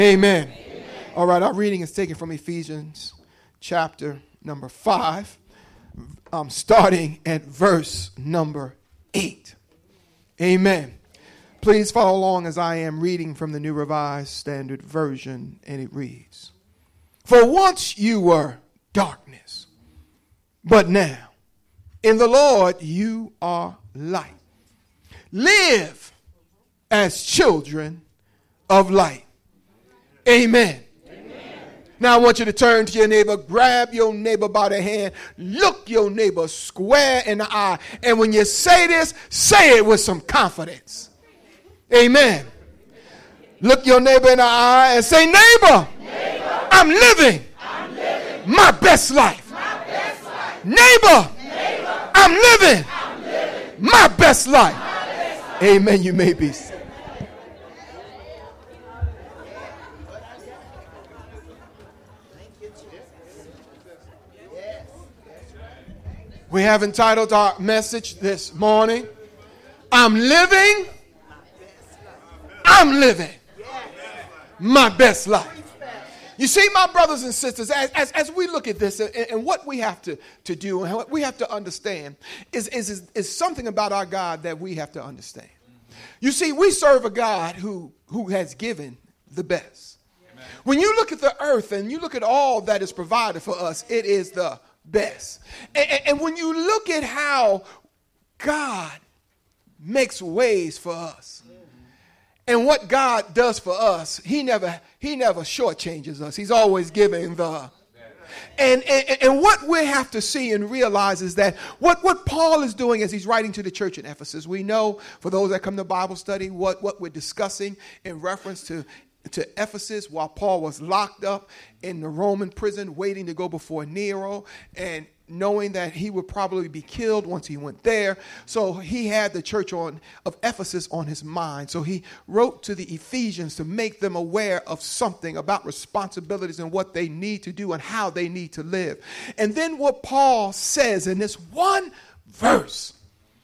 Amen. Amen. All right, our reading is taken from Ephesians chapter number 5, starting at verse number 8. Amen. Please follow along as I am reading from the New Revised Standard Version, and it reads, "For once you were darkness, but now in the Lord you are light. Live as children of light." Amen. Amen. Now I want you to turn to your neighbor, grab your neighbor by the hand, look your neighbor square in the eye, and when you say this, say it with some confidence. Amen. Look your neighbor in the eye and say, neighbor, I'm living my best life. Neighbor, I'm living my best life. Amen. You may be seated. We have entitled our message this morning, I'm living my best life. You see, my brothers and sisters, as we look at this and what we have to do and what we have to understand is something about our God that we have to understand. You see, we serve a God who has given the best. Amen. When you look at the earth and you look at all that is provided for us, it is the best. And when you look at how God makes ways for us and what God does for us, he never shortchanges us. He's always giving the. And what we have to see and realize is that what Paul is doing as he's writing to the church in Ephesus, we know for those that come to Bible study what we're discussing in reference to Ephesus while Paul was locked up in the Roman prison waiting to go before Nero and knowing that he would probably be killed once he went there. So he had the church of Ephesus on his mind. So he wrote to the Ephesians to make them aware of something about responsibilities and what they need to do and how they need to live. And then what Paul says in this one verse,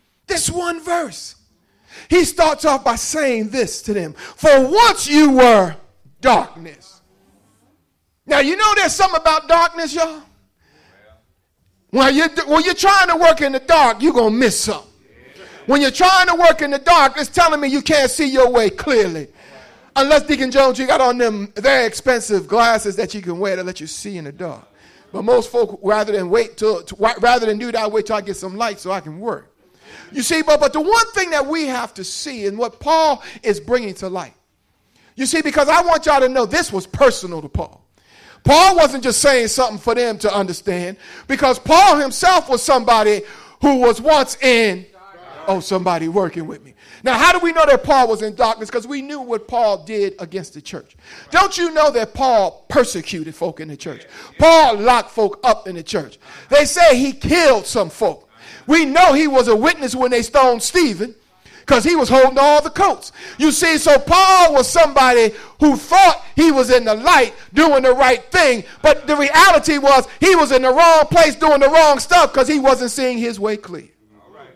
he starts off by saying this to them. For once you were darkness. Now, you know there's something about darkness, y'all. When you're trying to work in the dark, you're going to miss something. When you're trying to work in the dark, it's telling me you can't see your way clearly. Unless, Deacon Jones, you got on them very expensive glasses that you can wear to let you see in the dark. But most folk, rather than do that, wait till I get some light so I can work. You see, but the one thing that we have to see and what Paul is bringing to light. You see, because I want y'all to know this was personal to Paul. Paul wasn't just saying something for them to understand, because Paul himself was somebody who was once in, somebody working with me. Now, how do we know that Paul was in darkness? Because we knew what Paul did against the church. Don't you know that Paul persecuted folk in the church? Paul locked folk up in the church. They say he killed some folk. We know he was a witness when they stoned Stephen, because he was holding all the coats. You see, so Paul was somebody who thought he was in the light doing the right thing, but the reality was he was in the wrong place doing the wrong stuff because he wasn't seeing his way clear. All right.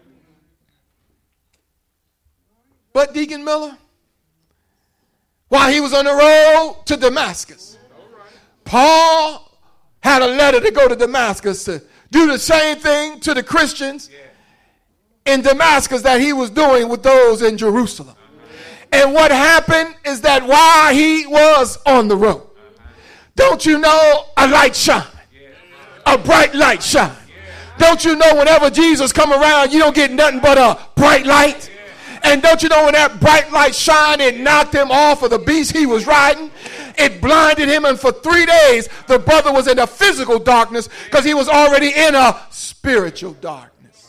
But Deacon Miller, while he was on the road to Damascus, Paul had a letter to go to Damascus to do the same thing to the Christians in Damascus that he was doing with those in Jerusalem. And what happened is that while he was on the road, don't you know a light shine? A bright light shine. Don't you know whenever Jesus come around, you don't get nothing but a bright light? And don't you know when that bright light shine, it knocked him off of the beast he was riding? It blinded him, and for 3 days, the brother was in a physical darkness because he was already in a spiritual darkness.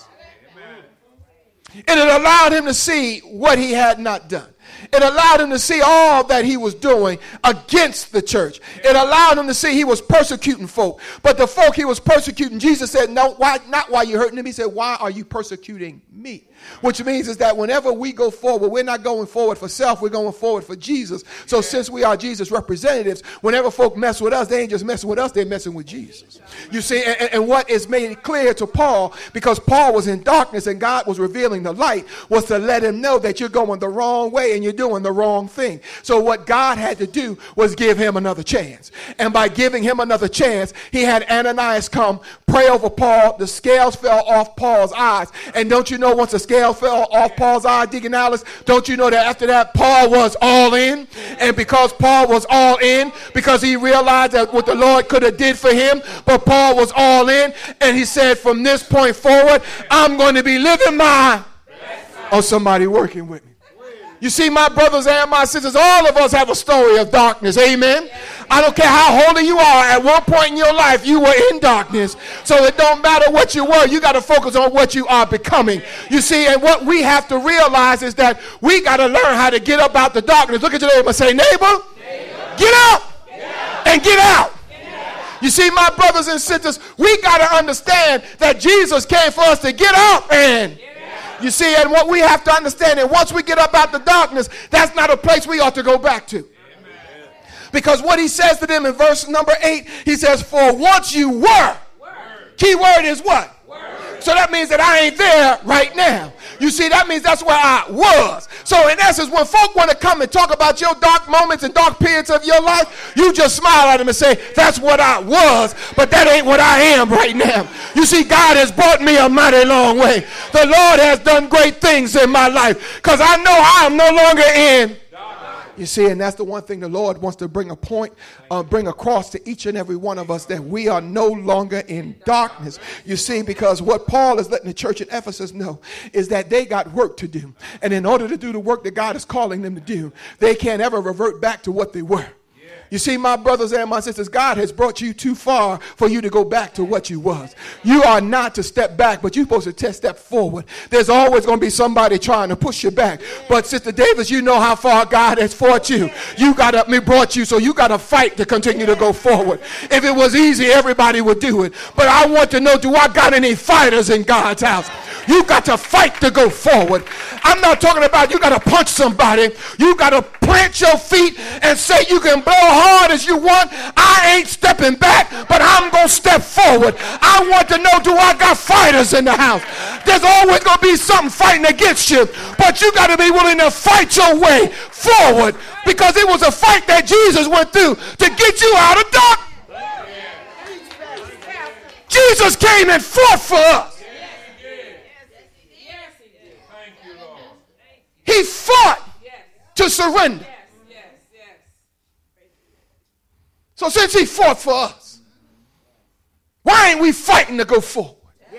And it allowed him to see what he had not done. It allowed him to see all that he was doing against the church. It allowed him to see he was persecuting folk. But the folk he was persecuting, Jesus said, no, why, not why you're hurting him. He said, why are you persecuting me? Which means is that whenever we go forward, we're not going forward for self, we're going forward for Jesus. So since we are Jesus representatives, whenever folk mess with us, they ain't just messing with us, they're messing with Jesus. You see, and what is made clear to Paul, because Paul was in darkness and God was revealing the light, was to let him know that you're going the wrong way and thinking you're doing the wrong thing. So what God had to do was give him another chance. And by giving him another chance, he had Ananias come pray over Paul. The scales fell off Paul's eyes. And don't you know, once the scales fell off Paul's eyes, Deacon Alice, don't you know that after that Paul was all in? And because Paul was all in, because he realized that what the Lord could have did for him, but Paul was all in, and he said, from this point forward, I'm going to be living my... Oh, somebody working with me. You see, my brothers and my sisters, all of us have a story of darkness. Amen. I don't care how holy you are. At one point in your life, you were in darkness. So it don't matter what you were. You got to focus on what you are becoming. You see, and what we have to realize is that we got to learn how to get up out the darkness. Look at your neighbor and say, neighbor, get up and get out. You see, my brothers and sisters, we got to understand that Jesus came for us to get up and... You see, and what we have to understand is once we get up out the darkness, that's not a place we ought to go back to. Amen. Because what he says to them in verse number 8, he says, for once you were. Key word is what? So that means that I ain't there right now. You see, that means that's where I was. So in essence, when folk want to come and talk about your dark moments and dark periods of your life, you just smile at them and say, that's what I was, but that ain't what I am right now. You see, God has brought me a mighty long way. The Lord has done great things in my life because I know I am no longer in. You see, and that's the one thing the Lord wants to bring across to each and every one of us, that we are no longer in darkness. You see, because what Paul is letting the church at Ephesus know is that they got work to do. And in order to do the work that God is calling them to do, they can't ever revert back to what they were. You see, my brothers and my sisters, God has brought you too far for you to go back to what you was. You are not to step back, but you're supposed to step forward. There's always going to be somebody trying to push you back. But Sister Davis, you know how far God has brought you. Brought you, so you got to fight to continue to go forward. If it was easy, everybody would do it. But I want to know, do I got any fighters in God's house? You got to fight to go forward. I'm not talking about you got to punch somebody. You got to plant your feet and say you can blow hard as you want. I ain't stepping back, but I'm going to step forward. I want to know, do I got fighters in the house? There's always going to be something fighting against you, but you got to be willing to fight your way forward, because it was a fight that Jesus went through to get you out of darkness. Jesus came and fought for us. He fought to surrender. So since he fought for us, why ain't we fighting to go forward?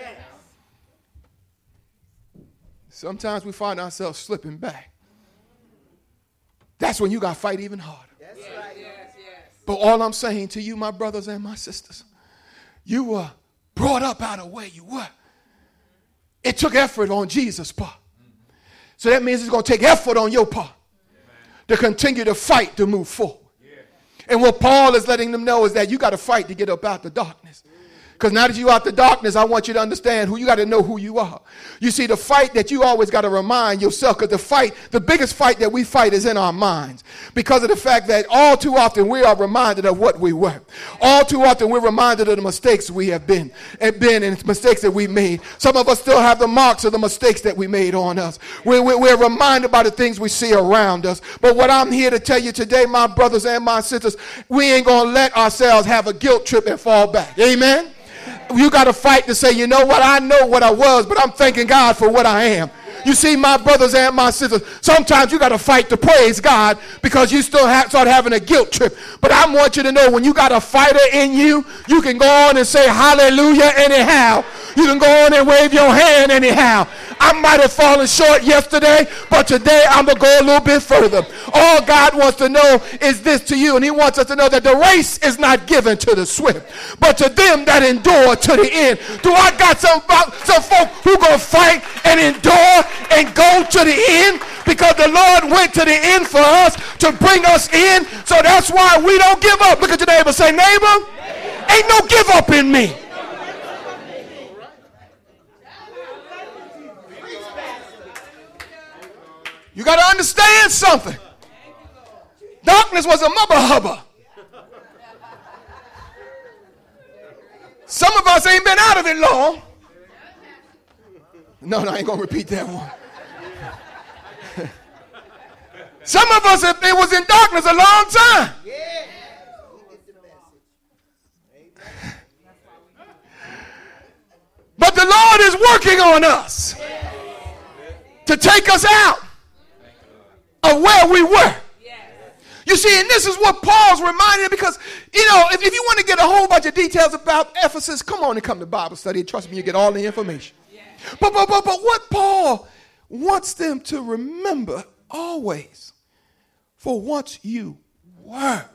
Sometimes we find ourselves slipping back. That's when you got to fight even harder. But all I'm saying to you, my brothers and my sisters, you were brought up out of where you were. It took effort on Jesus' part. So that means it's going to take effort on your part to continue to fight to move forward. And what Paul is letting them know is that you got to fight to get up out the darkness. Because now that you're out the darkness, I want you to understand who you got to know who you are. You see, the fight that you always got to remind yourself, because the biggest fight that we fight is in our minds. Because of the fact that all too often we are reminded of what we were. All too often we're reminded of the mistakes we have been and mistakes that we made. Some of us still have the marks of the mistakes that we made on us. We're reminded by the things we see around us. But what I'm here to tell you today, my brothers and my sisters, we ain't going to let ourselves have a guilt trip and fall back. Amen? You got to fight to say, you know what, I know what I was, but I'm thanking God for what I am. You see, my brothers and my sisters, sometimes you got to fight to praise God because you still start having a guilt trip. But I want you to know, when you got a fighter in you, you can go on and say hallelujah anyhow. You can go on and wave your hand anyhow. I might have fallen short yesterday, but today I'm going to go a little bit further. All God wants to know is this to you, and he wants us to know that the race is not given to the swift, but to them that endure to the end. Do I got some folk who going to fight and endure and go to the end? Because the Lord went to the end for us to bring us in. So that's why we don't give up. Look at your neighbor. Say, neighbor, ain't no give up in me. You got to understand something. Darkness was a mother hubber. Some of us ain't been out of it long. No, I ain't going to repeat that one. Some of us, it was in darkness a long time. But the Lord is working on us to take us out of where we were. You see, and this is what Paul's reminding, because, you know, if you want to get a whole bunch of details about Ephesus, come on and come to Bible study. Trust me, you get all the information. But what Paul wants them to remember always, for once you were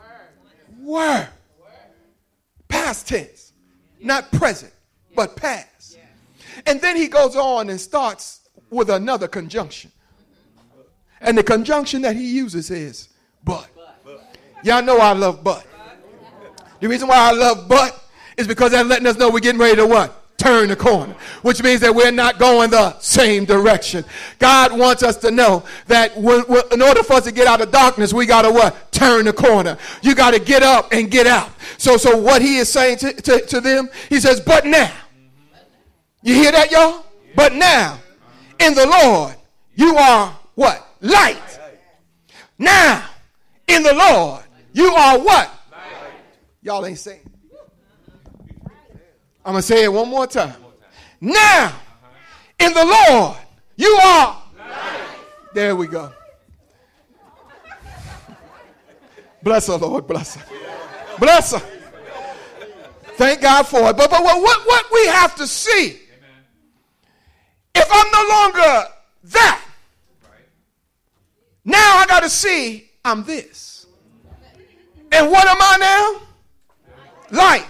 past tense, not present, but past. And then he goes on and starts with another conjunction. And the conjunction that he uses is but. Y'all know I love but. The reason why I love but is because that's letting us know we're getting ready to what? Turn the corner, which means that we're not going the same direction. God wants us to know that in order for us to get out of darkness, we got to what? Turn the corner. You got to get up and get out. So what he is saying to them, he says, but now. You hear that, y'all? But now, in the Lord, you are what? Light. Now, in the Lord, you are what? Y'all ain't saying. I'm going to say it one more time. Now, in the Lord, you are. There we go. Bless her, Lord. Bless her. Bless her. Thank God for it. But what we have to see, if I'm no longer that, now I got to see I'm this. And what am I now? Light.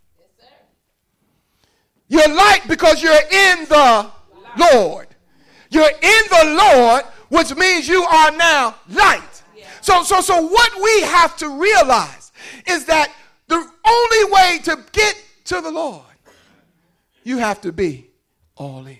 You're light because you're in the Lord. You're in the Lord, which means you are now light. So what we have to realize is that the only way to get to the Lord, you have to be all in.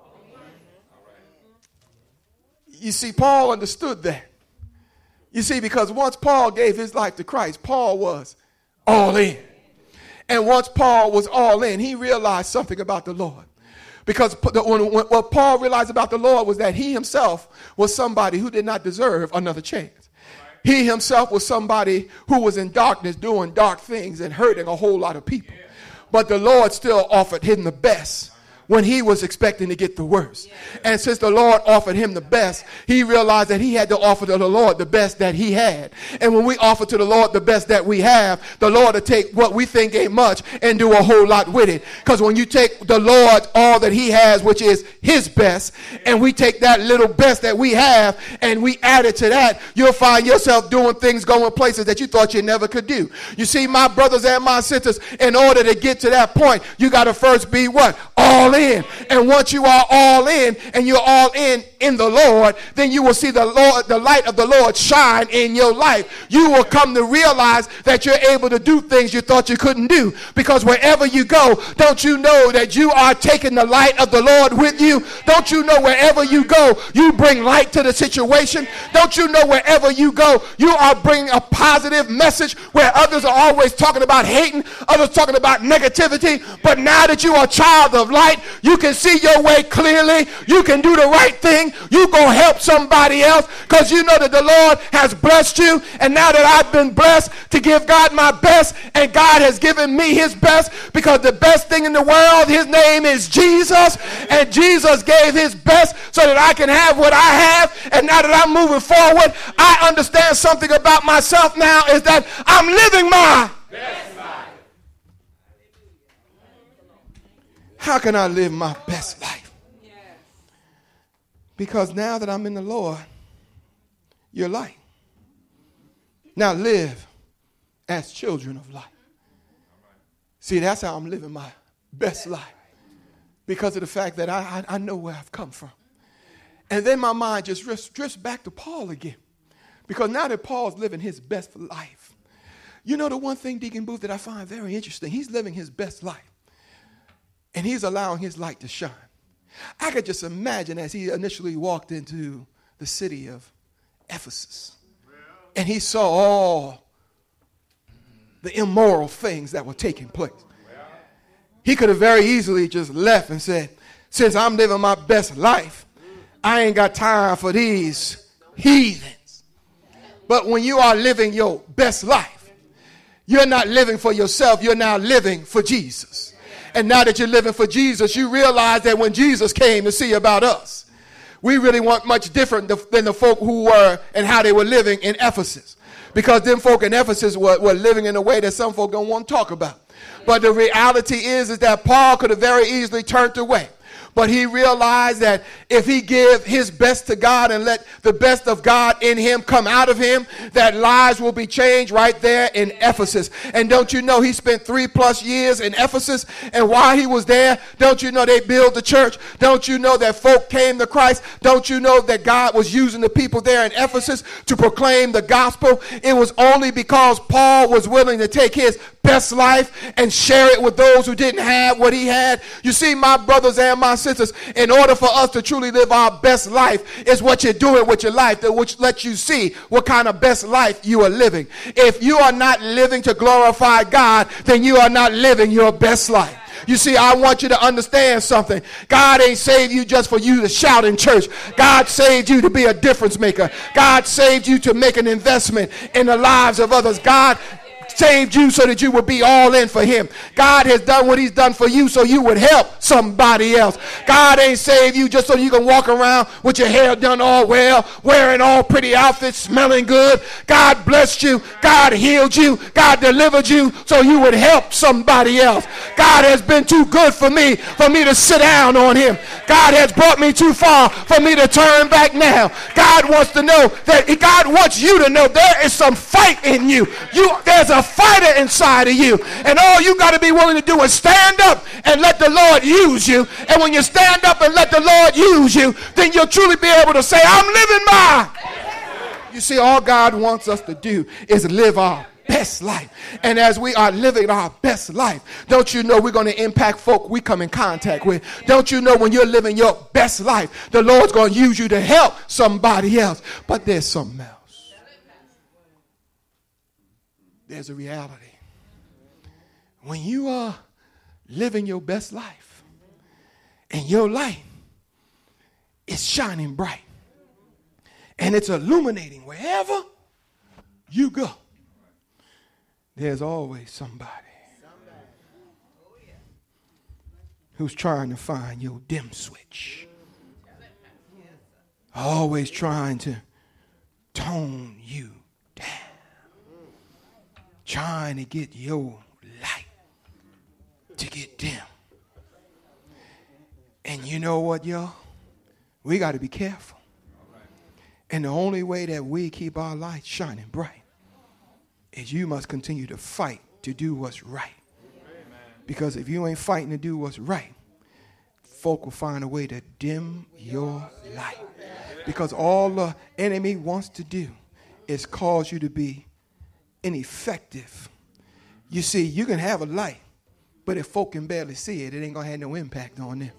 You see, Paul understood that. You see, because once Paul gave his life to Christ, Paul was all in. And once Paul was all in, he realized something about the Lord. Because what Paul realized about the Lord was that he himself was somebody who did not deserve another chance. He himself was somebody who was in darkness doing dark things and hurting a whole lot of people. But the Lord still offered him the best when he was expecting to get the worst. And since the Lord offered him the best, he realized that he had to offer to the Lord the best that he had. And when we offer to the Lord the best that we have, the Lord will take what we think ain't much and do a whole lot with it. Because when you take the Lord all that he has, which is his best, and we take that little best that we have and we add it to that, you'll find yourself doing things, going places that you thought you never could do. You see, my brothers and my sisters, in order to get to that point, you got to first be what? All in. And once you are all in, and you're all in the Lord, then you will see the Lord, the light of the Lord shine in your life. You will come to realize that you're able to do things you thought you couldn't do, because wherever you go, don't you know that you are taking the light of the Lord with you? Don't you know wherever you go, you bring light to the situation? Don't you know wherever you go, you are bringing a positive message where others are always talking about hating, others talking about negativity, but now that you are a child of light, you can see your way clearly. You can do the right thing. You going to help somebody else because you know that the Lord has blessed you. And now that I've been blessed to give God my best, and God has given me his best, because the best thing in the world, his name is Jesus. And Jesus gave his best so that I can have what I have. And now that I'm moving forward, I understand something about myself now, is that I'm living my best life. How can I live my best life? Because now that I'm in the Lord, you're light. Now live as children of light. See, that's how I'm living my best life. Because of the fact that I know where I've come from. And then my mind just drifts back to Paul again. Because now that Paul's living his best life. You know the one thing, Deacon Booth, that I find very interesting? He's living his best life. And he's allowing his light to shine. I could just imagine as he initially walked into the city of Ephesus. And he saw all the immoral things that were taking place. He could have very easily just left and said, since I'm living my best life, I ain't got time for these heathens. But when you are living your best life, you're not living for yourself. You're now living for Jesus. And now that you're living for Jesus, you realize that when Jesus came to see about us, we really weren't much different than the folk who were and how they were living in Ephesus. Because them folk in Ephesus were living in a way that some folk don't want to talk about. But the reality is that Paul could have very easily turned away. But he realized that if he give his best to God and let the best of God in him come out of him, that lives will be changed right there in Ephesus. And don't you know he spent 3+ years in Ephesus? And while he was there, don't you know they built the church? Don't you know that folk came to Christ? Don't you know that God was using the people there in Ephesus to proclaim the gospel? It was only because Paul was willing to take his best life and share it with those who didn't have what he had. You see, my brothers and my sisters, in order for us to truly live our best life is what you're doing with your life, that which lets you see what kind of best life you are living. If you are not living to glorify God, then you are not living your best life. You see, I want you to understand something. God ain't saved you just for you to shout in church. God saved you to be a difference maker. God saved you to make an investment in the lives of others. God saved you so that you would be all in for him. God has done what he's done for you so you would help somebody else. God ain't saved you just so you can walk around with your hair done all well, wearing all pretty outfits, smelling good. God blessed you. God healed you. God delivered you so you would help somebody else. God has been too good for me to sit down on him. God has brought me too far for me to turn back now. God wants to know that God wants you to know there is some fight in you. There's a fighter inside of you, and all you got to be willing to do is stand up and let the Lord use you. And when you stand up and let the Lord use you, then you'll truly be able to say, I'm living my. You see, all God wants us to do is live our best life. And as we are living our best life, don't you know we're going to impact folk we come in contact with? Don't you know when you're living your best life, the Lord's going to use you to help somebody else? But there's something else. There's a reality. When you are living your best life and your light is shining bright and it's illuminating wherever you go, there's always somebody who's trying to find your dim switch, always trying to tone you down, trying to get your light to get dim. And you know what, y'all? We got to be careful. And the only way that we keep our light shining bright is you must continue to fight to do what's right. Because if you ain't fighting to do what's right, folk will find a way to dim your light. Because all the enemy wants to do is cause you to be ineffective. You see, you can have a light, but if folk can barely see it, it ain't going to have no impact on them.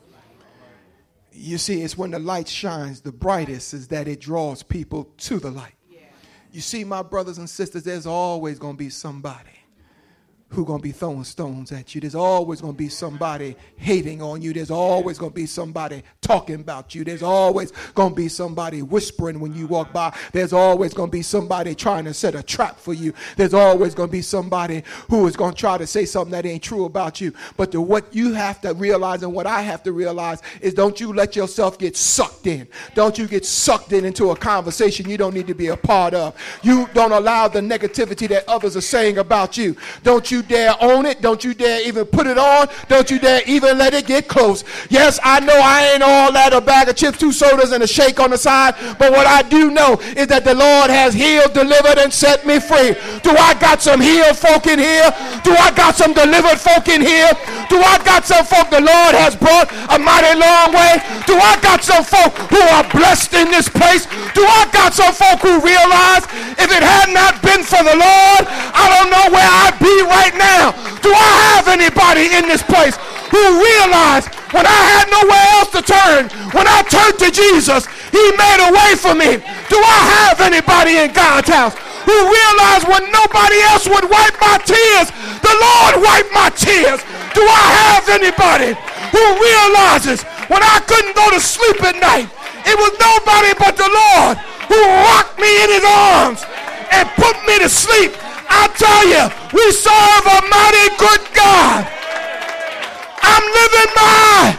You see, it's when the light shines the brightest is that it draws people to the light. You see, my brothers and sisters, there's always going to be somebody who's going to be throwing stones at you. There's always going to be somebody hating on you. There's always going to be somebody talking about you. There's always going to be somebody whispering when you walk by. There's always going to be somebody trying to set a trap for you. There's always going to be somebody who is going to try to say something that ain't true about you. But what you have to realize and what I have to realize is don't you let yourself get sucked in. Don't you get sucked into a conversation you don't need to be a part of. You don't allow the negativity that others are saying about you. Don't you dare own it. Don't you dare even put it on. Don't you dare even let it get close. Yes, I know I ain't all that, a bag of chips, 2 sodas, and a shake on the side. But what I do know is that the Lord has healed, delivered, and set me free. Do I got some healed folk in here? Do I got some delivered folk in here? Do I got some folk the Lord has brought a mighty long way? Do I got some folk who are blessed in this place? Do I got some folk who realize if it had not been for the Lord, I don't know where I'd be right now? Do I have anybody in this place who realized when I had nowhere else to turn, when I turned to Jesus, he made a way for me? Do I have anybody in God's house who realized when nobody else would wipe my tears, the Lord wiped my tears? Do I have anybody who realizes when I couldn't go to sleep at night, it was nobody but the Lord who rocked me in his arms and put me to sleep. I tell you, we serve a mighty good God. I'm living my.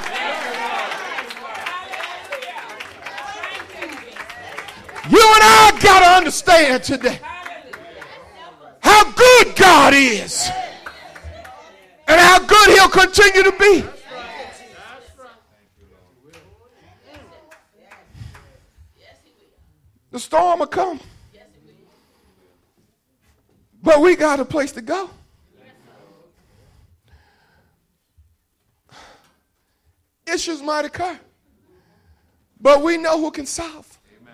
You and I got to understand today how good God is and how good he'll continue to be. The storm will come, but we got a place to go. Issues might occur, but we know who can solve.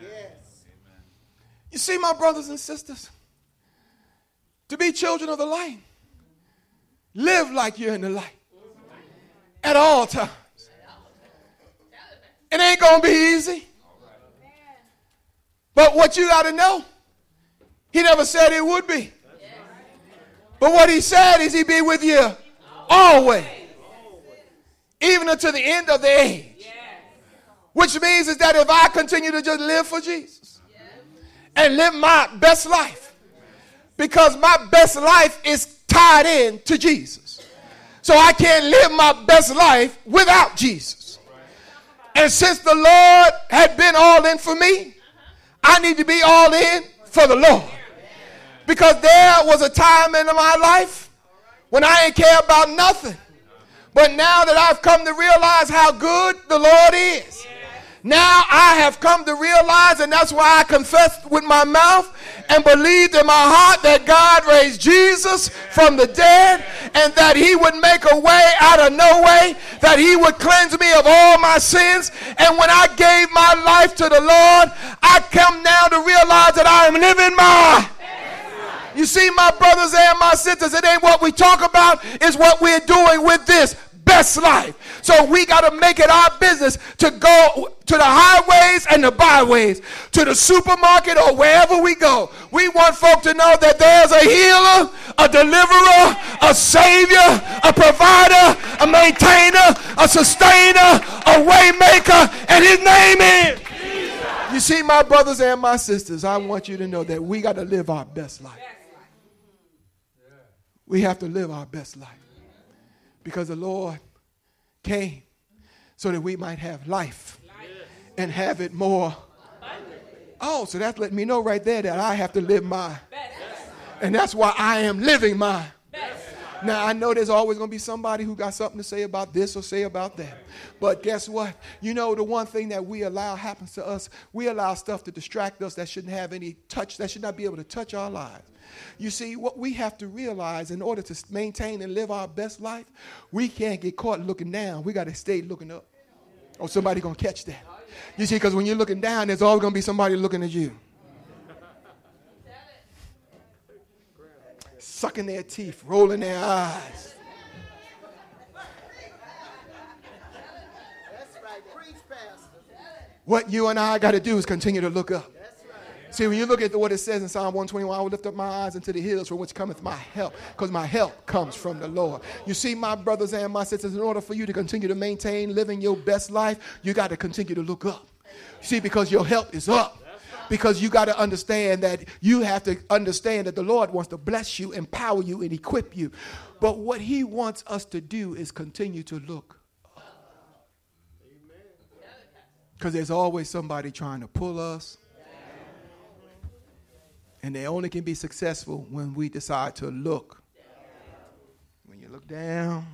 You see, my brothers and sisters, to be children of the light, live like you're in the light at all times. It ain't going to be easy. But what you got to know, he never said it would be. But what he said is he'd be with you always, even until the end of the age. Which means is that if I continue to just live for Jesus, and live my best life, because my best life is tied in to Jesus. So I can't live my best life without Jesus. And since the Lord had been all in for me, I need to be all in for the Lord. Because there was a time in my life when I didn't care about nothing. But now that I've come to realize how good the Lord is, now I have come to realize, and that's why I confessed with my mouth and believed in my heart that God raised Jesus from the dead and that he would make a way out of no way, that he would cleanse me of all my sins. And when I gave my life to the Lord, I come now to realize that I am living my. You see, my brothers and my sisters, it ain't what we talk about, it's what we're doing with this best life. So we got to make it our business to go to the highways and the byways, to the supermarket or wherever we go. We want folk to know that there's a healer, a deliverer, a savior, a provider, a maintainer, a sustainer, a way maker, and his name is Jesus. You see, my brothers and my sisters, I want you to know that we got to live our best life. We have to live our best life because the Lord came so that we might have life and have it more. Oh, so that's letting me know right there that I have to live my. And that's why I am living my. Now, I know there's always going to be somebody who got something to say about this or say about that. But guess what? You know, the one thing that we allow happens to us, we allow stuff to distract us that shouldn't have any touch, that should not be able to touch our lives. You see, what we have to realize in order to maintain and live our best life, we can't get caught looking down. We got to stay looking up. Or somebody going to catch that. You see, because when you're looking down, there's always going to be somebody looking at you. Sucking their teeth, rolling their eyes. What you and I got to do is continue to look up. See, when you look at what it says in Psalm 121, I will lift up my eyes into the hills from which cometh my help, because my help comes from the Lord. You see, my brothers and my sisters, in order for you to continue to maintain living your best life, you got to continue to look up. See, because your help is up. Because you got to understand that you have to understand that the Lord wants to bless you, empower you, and equip you. But what he wants us to do is continue to look up. Because there's always somebody trying to pull us. And they only can be successful when we decide to look. When you look down.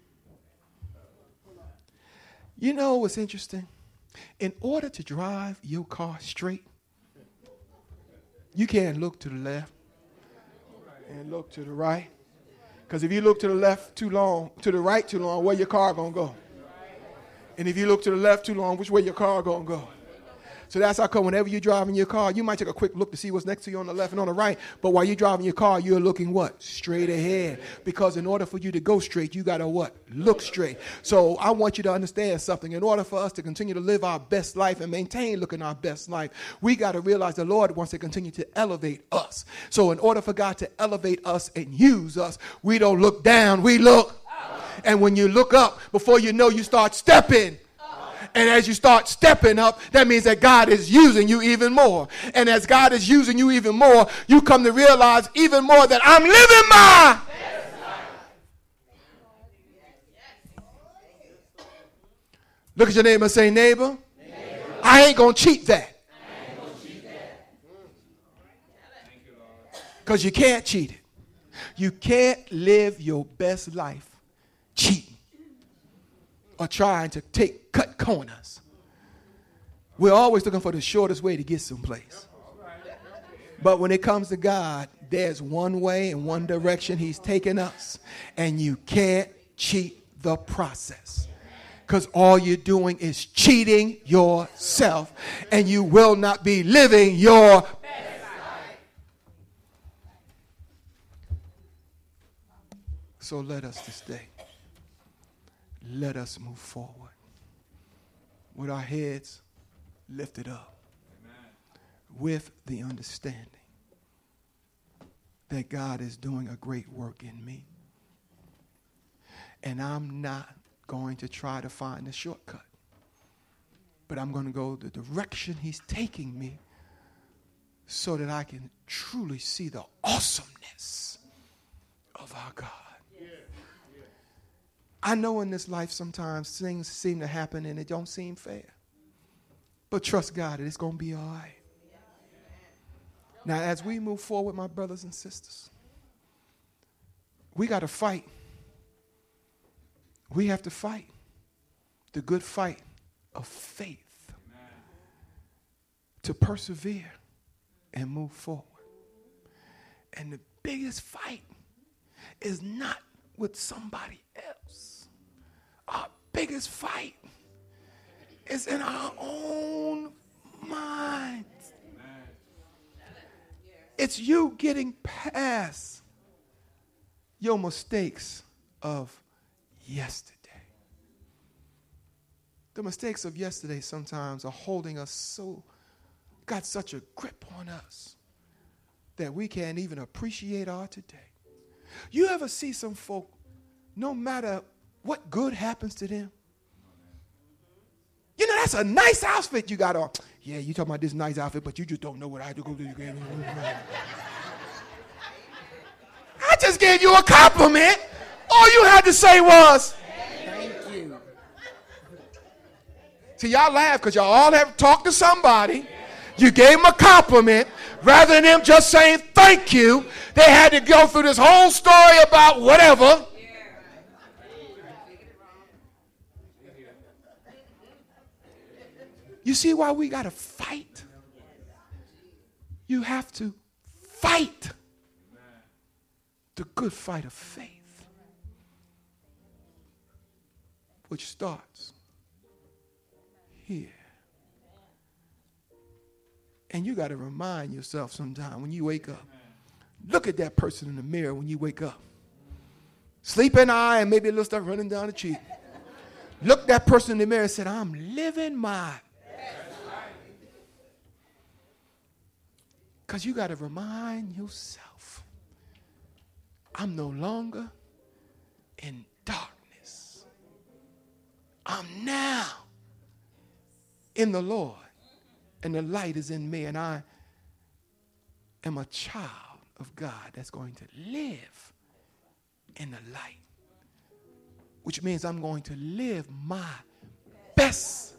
You know what's interesting? In order to drive your car straight, you can't look to the left and look to the right. Because if you look to the left too long, to the right too long, where your car going to go? And if you look to the left too long, which way your car going to go? So that's how come whenever you're driving your car, you might take a quick look to see what's next to you on the left and on the right. But while you're driving your car, you're looking what? Straight ahead. Because in order for you to go straight, you got to what? Look straight. So I want you to understand something. In order for us to continue to live our best life and maintain looking our best life, we got to realize the Lord wants to continue to elevate us. So in order for God to elevate us and use us, we don't look down, we look. And when you look up, before you know, you start stepping. And as you start stepping up, that means that God is using you even more. And as God is using you even more, you come to realize even more that I'm living my. Look at your neighbor and say, neighbor, I ain't going to cheat that. Because you can't cheat it. You can't live your best life cheating or trying to cut corners. We're always looking for the shortest way to get someplace. But when it comes to God, there's one way and one direction he's taking us. And you can't cheat the process. Because all you're doing is cheating yourself. And you will not be living your best life. So let us this day, let us move forward with our heads lifted up. Amen. With the understanding that God is doing a great work in me. And I'm not going to try to find a shortcut, but I'm going to go the direction he's taking me so that I can truly see the awesomeness of our God. I know in this life sometimes things seem to happen and it don't seem fair. But trust God that it's going to be all right. Now, as we move forward, my brothers and sisters, we got to fight. We have to fight the good fight of faith. Amen. To persevere and move forward. And the biggest fight is not with somebody else. Our biggest fight is in our own minds. It's you getting past your mistakes of yesterday. The mistakes of yesterday sometimes are holding us got such a grip on us that we can't even appreciate our today. You ever see some folk, no matter what good happens to them? You know, that's a nice outfit you got on. Yeah, you talking about this nice outfit, but you just don't know what I had to go through. I just gave you a compliment. All you had to say was, thank you. See, y'all laugh because y'all all have talked to somebody. You gave them a compliment. Rather than them just saying thank you, they had to go through this whole story about whatever. You see why we got to fight? You have to fight the good fight of faith, which starts here. And you got to remind yourself sometime when you wake up. Look at that person in the mirror when you wake up. Sleeping eye and maybe a little stuff running down the cheek. Look that person in the mirror and said, I'm living my. Because you got to remind yourself, I'm no longer in darkness. I'm now in the Lord. And the light is in me. And I am a child of God that's going to live in the light. Which means I'm going to live my best